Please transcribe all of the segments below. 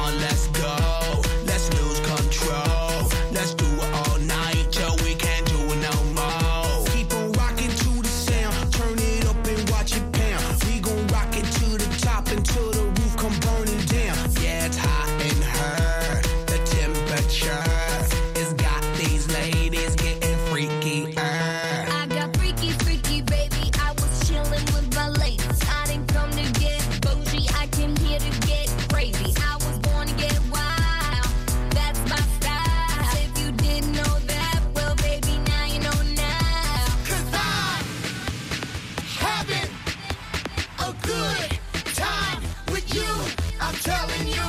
on, let's go. Let's lose control. Let's do it all night till we can't do it no more. Keep on rocking to the sound. Turn it up and watch it pound. We gon' rock it to the top until the roof come burning down. Yeah, it's hot in her. The temperature has got these ladies getting freaky. I got freaky, freaky, baby. I was chillin' with my ladies. I didn't come to get bougie. I came here to get crazy. I was born to get wild. That's my style. If you didn't know that, well, baby, now you know now. 'Cause I'm having a good time with you. I'm telling you.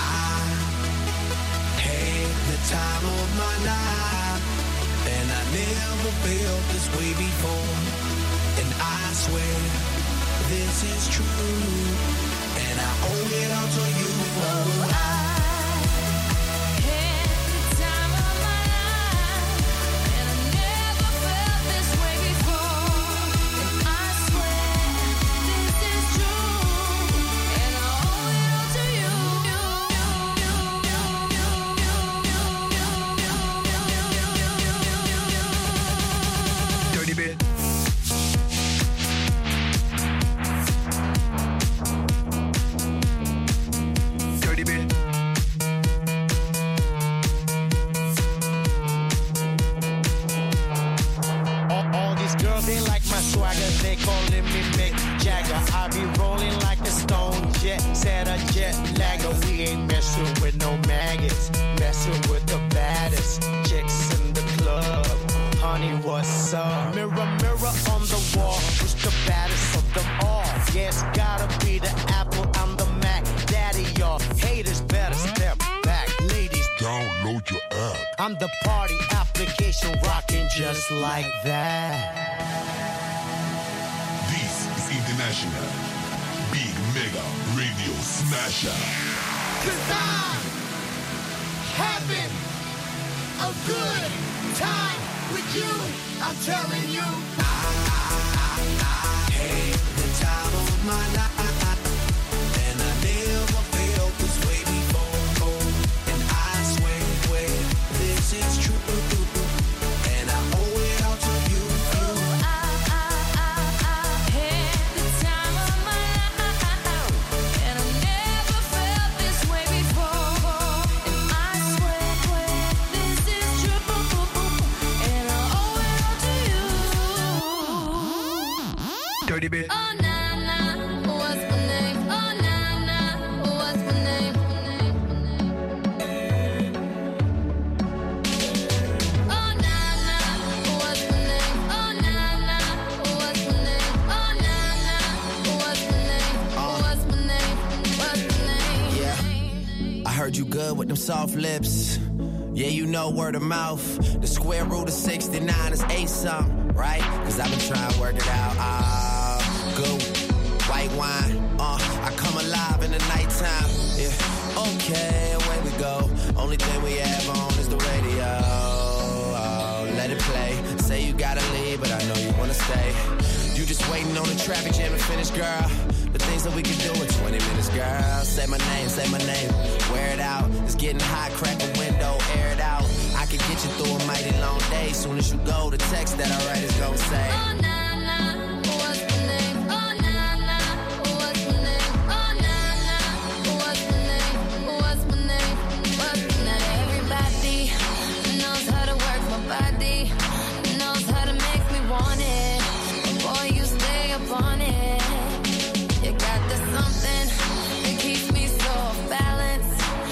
Hey, the time of my life, and I never felt this way before. And I swear this is true, and I owe it all to you. Dirty bit. Dirty bit. All these girls, they like my swagger. They calling me Mick Jagger. I be rolling like a stone jet, set a jet lagger. We ain't messing with no maggots, messing with the baddest chicks in the club. Honey, what's up? Mirror, mirror on the wall, who's the baddest of them all? Yeah, it's gotta be the Apple, I'm the Mac. Daddy, y'all haters better step back. Ladies, Download your app. I'm the party application rocking just like that. This is International Big Mega Radio Smasher. 'Cause I'm having a good time with you. I'm telling you. Hey, the time of my life, and I never felt this way before. And I swear this is true, and I owe it all to you. Dirty bit. Oh, nah, nah, what's my name? Oh, nah, nah, what's my name? Oh, nah, nah, what's my name? Oh, nah, nah, what's my name? Oh, nah, nah, what's my name? What's my name? What's my name? Yeah, I heard you good with them soft lips. Yeah, you know word of mouth. The square root of 69 is 8 something, right? 'Cause I've been trying to work it out. Good white wine. I come alive in the nighttime. Yeah, okay, away we go. Only thing we have on is the radio. Oh, let it play. Say you gotta leave, but I know you wanna stay. You just waiting on the traffic jam to finish, girl. The things that we can do in 20 minutes, girl. Say my name, say my name. Wear it out. It's getting hot, crack a window, air it out. I can get you through a mighty long day. Soon as you go, the text that I write is gonna say, Oh, nah, nah, what's my name? Oh, nah, nah, what's my name? Oh, nah, nah, what's my name? What's my name? What's my name? Everybody knows how to work my body, knows how to make me want it. Boy, you stay up on it. You got this something that keeps me so off balance.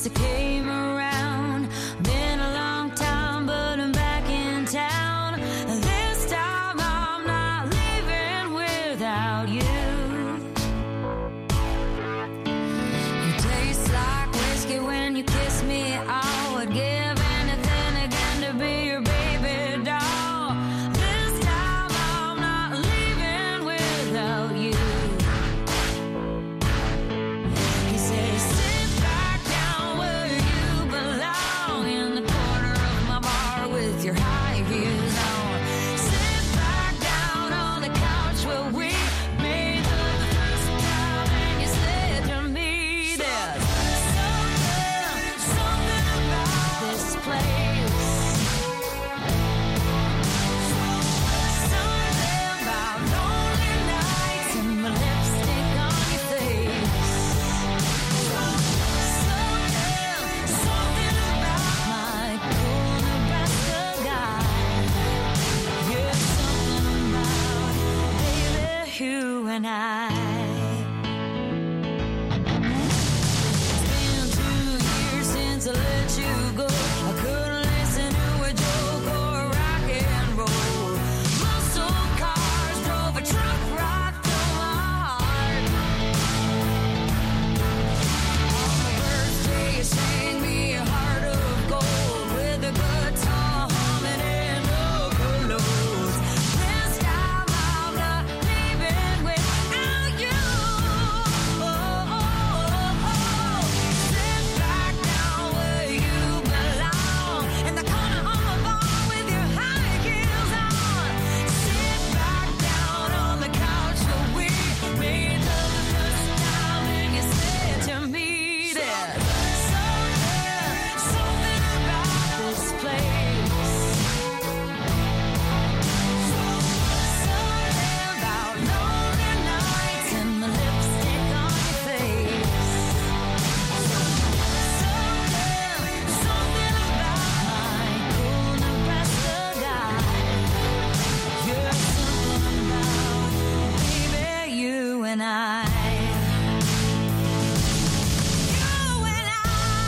since I came around. Been a long time, but I'm back in town. This time I'm not leaving without you. You taste like whiskey when you kiss me. I would give anything again to be your baby doll. This time I'm not leaving without you. He says, sit back down where you belong, in the corner of my bar with your high heels on. Sit back down on the couch where we made love the first time, and you said to me, there's something about this place. Something about lonely nights and my lipstick on your face. Something about my cool Nebraska guy. Yeah, something about, baby, you and I. It's been 2 years since I let you go. I couldn't listen to a joke or rock and roll. Muscle cars drove a truck right through my heart. On my birthday, you sang me a heart of gold with a guitar humming and overload. This time I'm not leaving without you. Sit back down where you belong, in the corner of my bar with your high heels on. Sit back down on the couch where we made love the first time, and you said to me, there's something about this place. Something about lonely nights and my lipstick on your face. Something about my cool Nebraska guy. Yeah, something about, baby, you and I. You and I.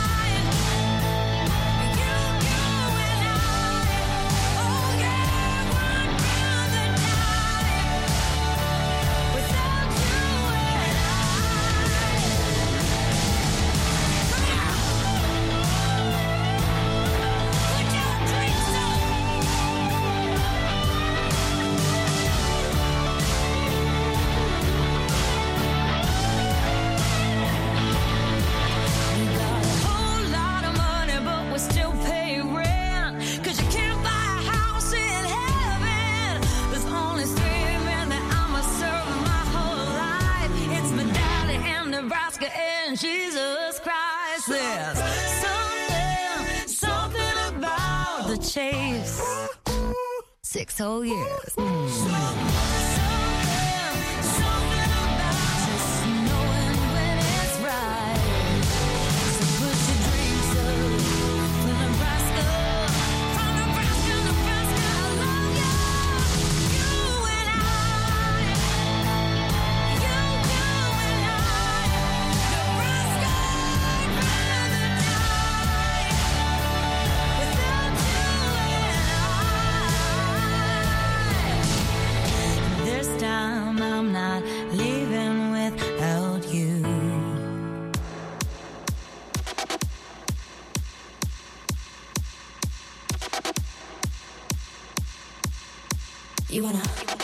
You and I. Oh yeah, one brother died without you and I. Put your drinks up. We got a whole lot of money, but we still pay rent. 'Cause you can't buy a house in heaven. There's only 3 men that I'ma serve my whole life. It's my daddy and Nebraska and Jesus Christ. There's something about the chase. 6 whole years. Something about just knowing when it's right. So put your drinks up for Nebraska. From Nebraska, Nebraska, I love you. You and I. You and I. Nebraska, I'd rather die without you and I. This time I'm not leaving without you. You wanna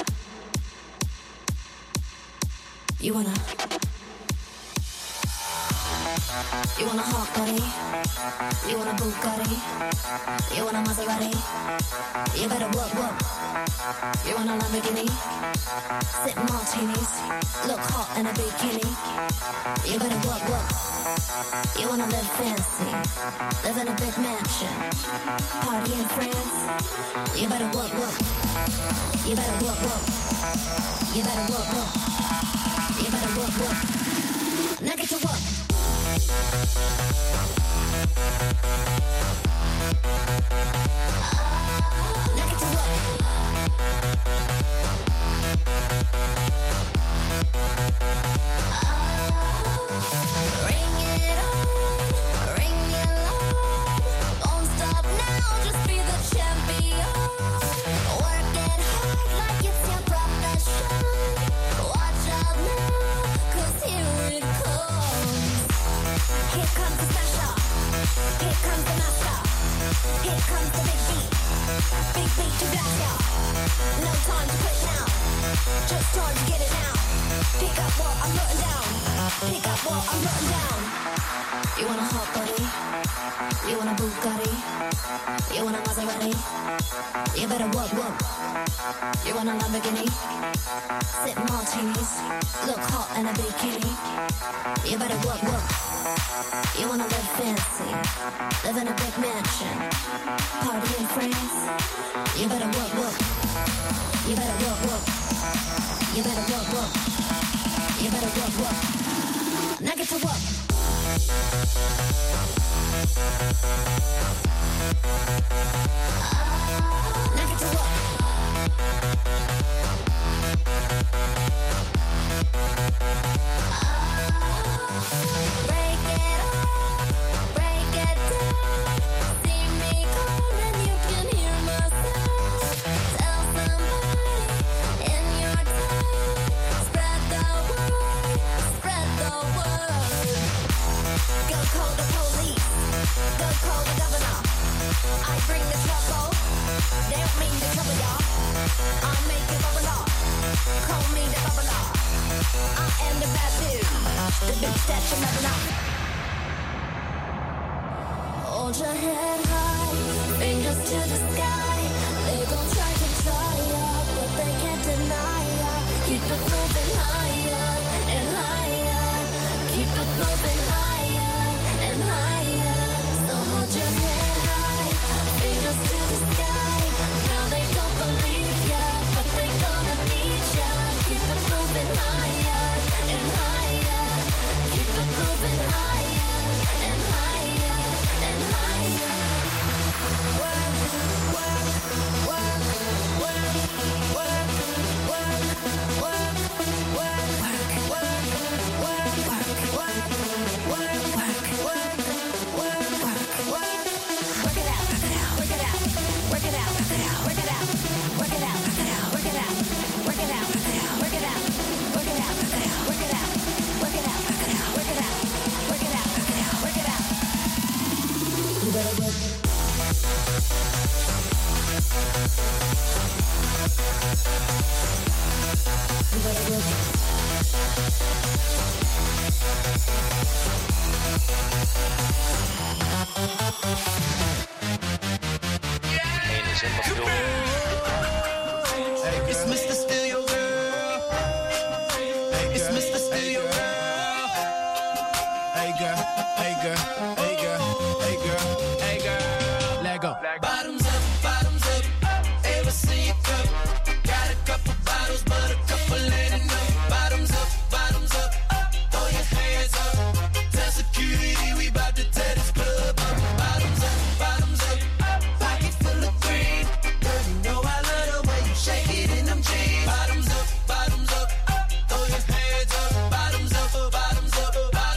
hot body? You want a Bugatti? You want a Maserati? You better work. You want a Lamborghini? Sip martinis, look hot in a bikini. You better work. You wanna live fancy, live in a big mansion, party in France. You better work. You better work. You better work. You better work. Now get to work. Now get to work. Ring it on, ring Here comes the smasher. Here comes the master. Here comes the big beat. Big beat to blast ya. No time to quit now. Just time to get it now. Pick up what I'm putting down. Pick up what I'm putting down. You want a hot body? You want a Bugatti? You want a Maserati? You better work. You want a Lamborghini? Sip martinis. Look hot in a bikini. You better work. You wanna live fancy? Live in a big mansion. Party in France? You better work. You better work. You better work. You better work. Now get to work. Now get to work. Break it up, break it down. See me calling, you can hear my sound. Tell somebody in your town. Spread the word. Go call the police, go call the governor. I bring the trouble, they don't mean to trouble y'all. I make it bubble up, call me the bubbler. I am the bad dude, the bitch that you never know. Hold your head high, fingers to the sky. They gon' try to try ya, but they can't deny ya. Keep it moving higher and higher. Keep it moving higher and higher. So hold your head high, fingers to the sky. Now they don't believe ya, but they gonna need ya. Keep it moving higher and higher. Keep it moving higher and higher and higher. Work, work, work, work, work, work, work, It's Mr. Steal Your Girl. It's Mr. Steal Your Girl. Hey girl, hey girl, hey girl, hey girl, hey girl. Let go. Bottoms up, ever see you cup? Got a couple bottles, but a couple ain't enough. Bottoms up, throw your hands up. Tell security we bout to tear this club up. Bottoms up, pocket full of green. Girl, you know I love the way you shake it in them jeans. Bottoms up, throw your hands up. Bottoms up, bottoms up.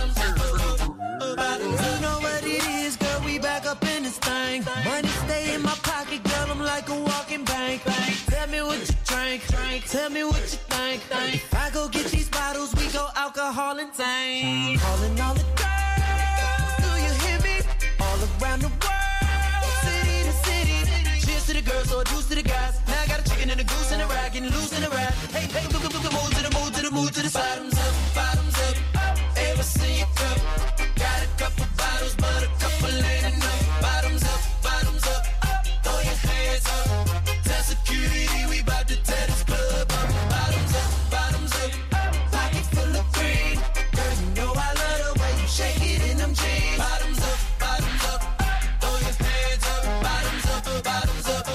You know what it is, girl, we back up in this thing. Money stay in my pocket, girl, I'm like a walking bank. Tell me what you drink, tell me what you think. If I go get these bottles, we go alcohol and tank. Calling all the girls, do you hear me? All around the world, city to city. Cheers to the girls, or juice to the guys. Now I got a chicken and a goose and a rag, getting loose in the ride. Hey, move to the side. Bottoms up, ever see you cup? Got a couple bottles, but a couple ain't enough. Bottoms up, throw your hands up. Tell security we bout to tear this club up. Bottoms up, pocket full of green. Girl, you know I love the way you shake it in them jeans. Bottoms up, throw your hands up. Bottoms up, bottoms up.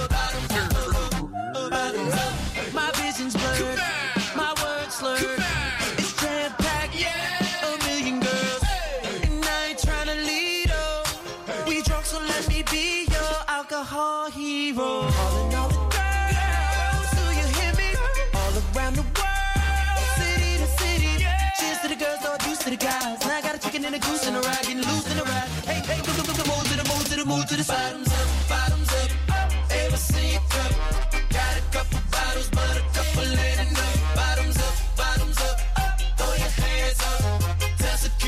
My vision's blurred, my words slurred. It's jam-packed, a million girls, and I ain't tryna lead up. We drunk, so let me be your alcohol hero. Calling all the girls, do you hear me? All around the world, city to city. Cheers to the girls, or juice to the guys. Now I got a chicken and a goose and a rag, getting loose in the ride. Hey, move to the side. Bottoms up, ever see you cup? Got a couple bottles, but a couple ain't enough. Bottoms up, throw your hands up. Tell security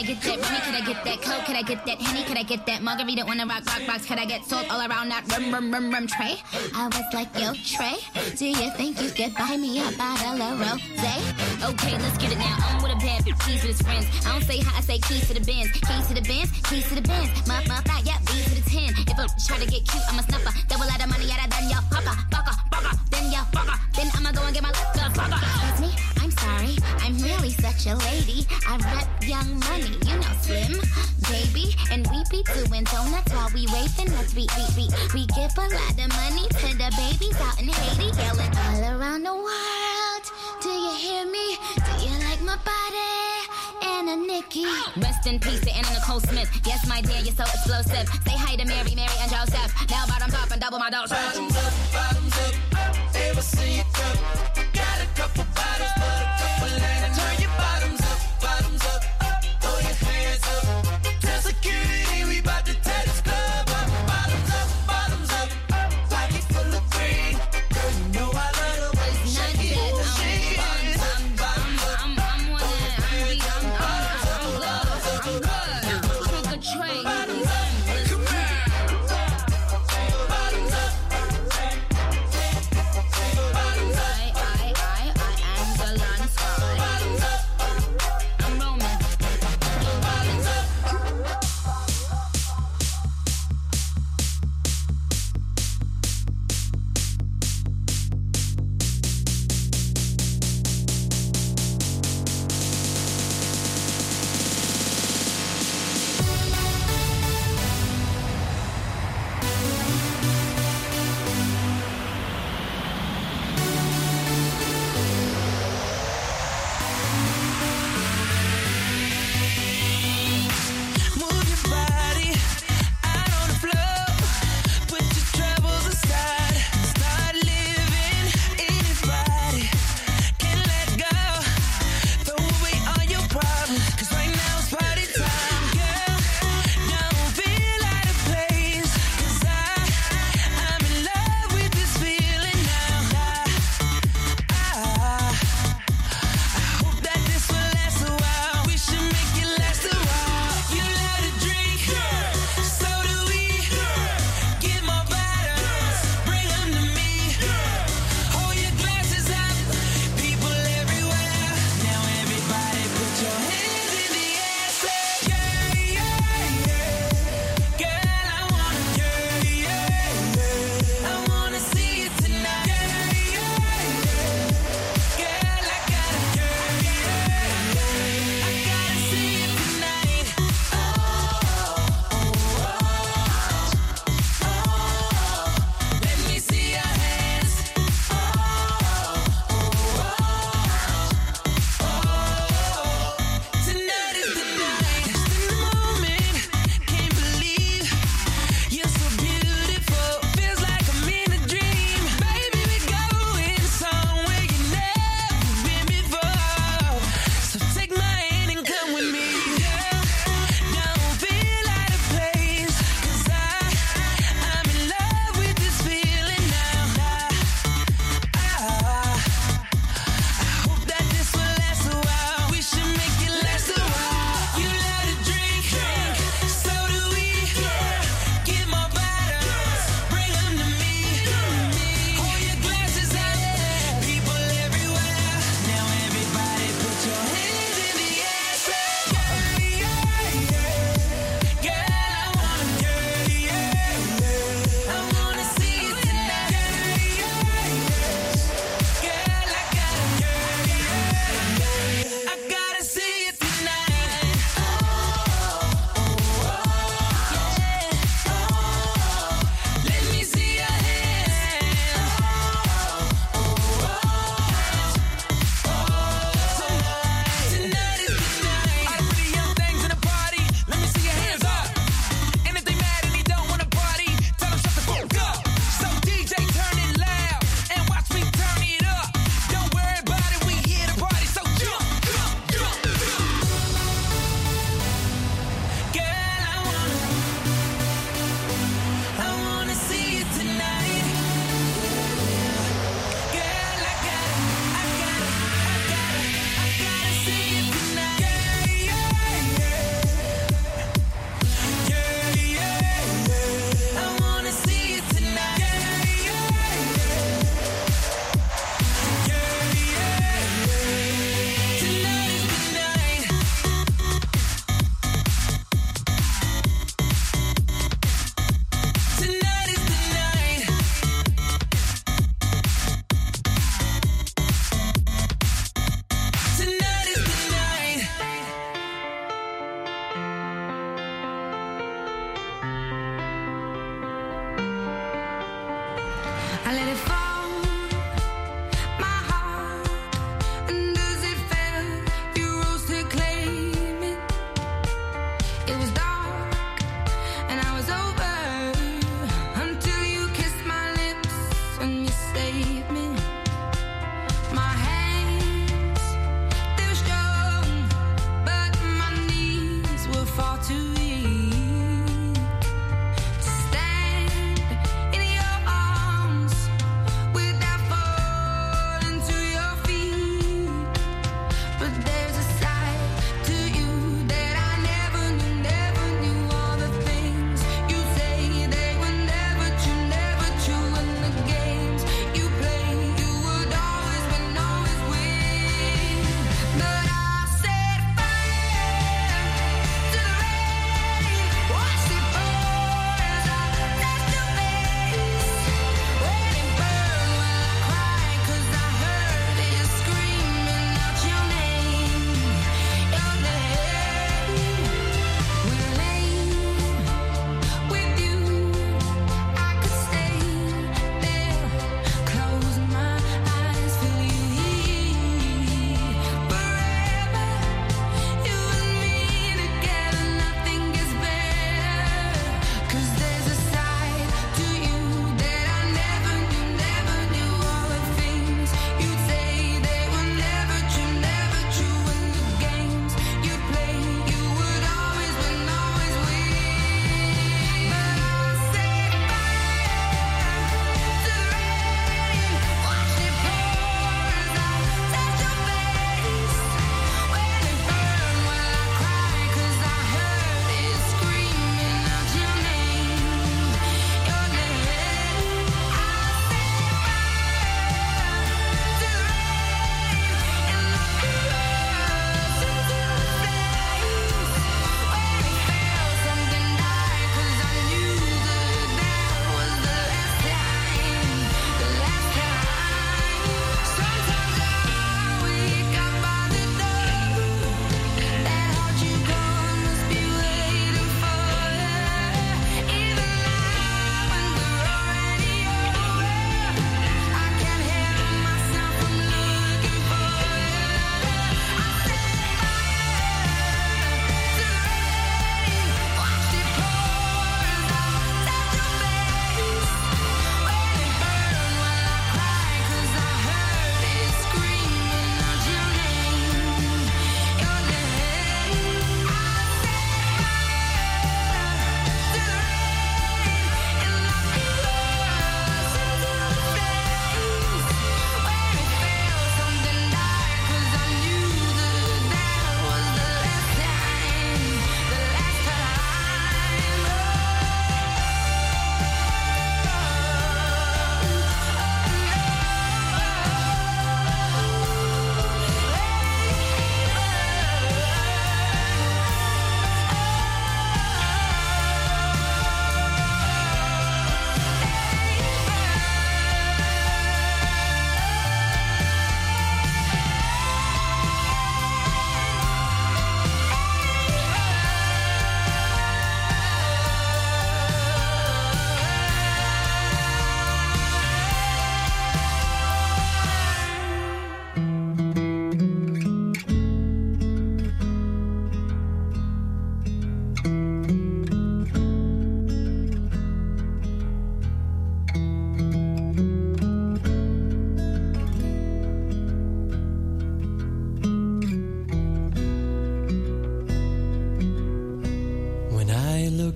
get that Remy? Could I get that Coke? Could I get that Henny? Could I get that margarita on the rock box? Could I get salt all around that rum tray? I was like, yo, Trey, do you think you could buy me a bottle of rosé? Okay, let's get it now. I'm with a bad bitch, keys with his friends. I don't say hi, I say keys to the Benz. Keys to the Benz, keys to the Benz. My fly, yeah, B to the 10. If I try to get cute, I'm a snuffer. Double out of money, out of done, yo, baka, then yo, baka. Then I'ma go and get my love, baka. Excuse me, I'm sorry, I'm really such a lady. I rep Young Money, you know Slim, baby. And we be doing donuts while we waving nuts. We give a lot of money to the babies out in Haiti, yelling all around the world. Do you hear me? Do you like my body? Anna Nikki. Rest in peace to Anna Nicole Smith. Yes, my dear, you're so explosive. Say hi to Mary, and Joseph. Now bottoms up and double my dose. Bottoms up. Ever see you come? Got a couple bottles, but a couple ain't. Turn your bottoms up. Throw your hands up. Tell security we bout to tear this club up. Bottoms up. Pocket full of green. Girl, you know I love the way you shake it.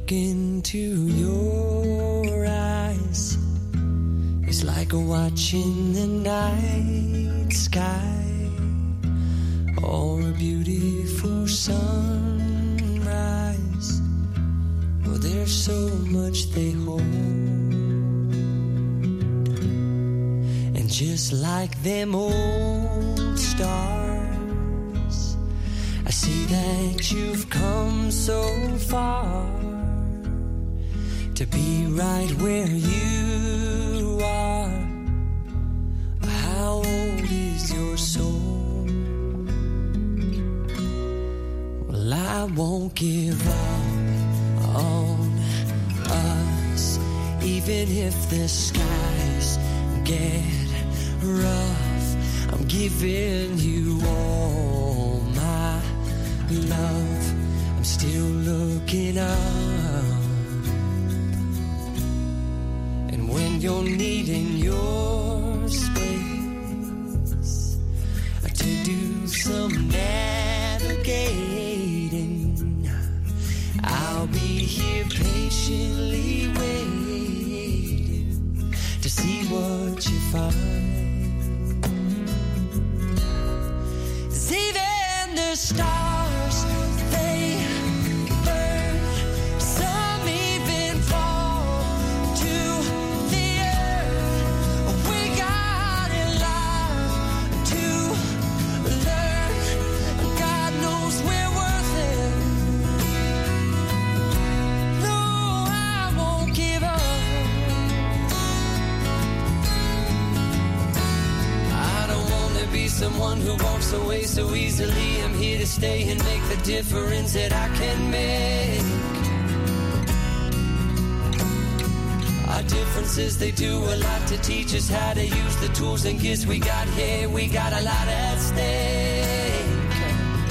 look into your eyes, it's like watching the night sky or a beautiful sunrise. Oh, there's so much they hold, and just like them old stars, I see that you've come so far to be right where you are. How old is your soul? Well, I won't give up on us, even if the skies get rough. I'm giving you all my love. I'm still looking up, and when you're needing your space to do some navigating, I'll be here patiently waiting to see what you find. 'Cause even the stars, they burn, some even fall to the earth. We got in line to learn. God knows we're worth it. No, I won't give up. I don't want to be someone who walks away so easily. I'm here to stay and make the difference that I can make. Our differences, they do a lot to teach us how to use the tools and gifts we got here. We got a lot at stake.